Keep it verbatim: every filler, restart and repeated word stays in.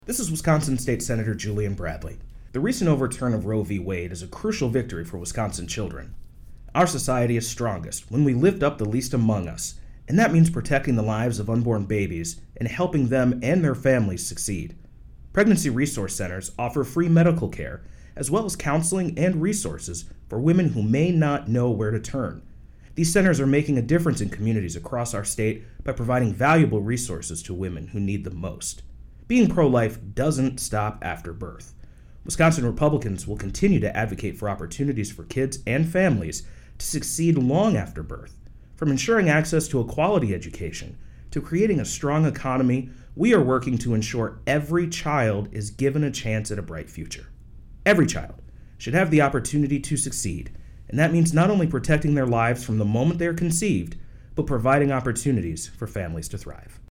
This is Wisconsin State Senator Julian Bradley. The recent overturn of Roe v. Wade is a crucial victory for Wisconsin children. Our society is strongest when we lift up the least among us, and that means protecting the lives of unborn babies and helping them and their families succeed. Pregnancy Resource Centers offer free medical care, as well as counseling and resources for women who may not know where to turn. These centers are making a difference in communities across our state by providing valuable resources to women who need them most. Being pro-life doesn't stop after birth. Wisconsin Republicans will continue to advocate for opportunities for kids and families to succeed long after birth. From ensuring access to a quality education to creating a strong economy, we are working to ensure every child is given a chance at a bright future. Every child should have the opportunity to succeed, and that means not only protecting their lives from the moment they are conceived, but providing opportunities for families to thrive.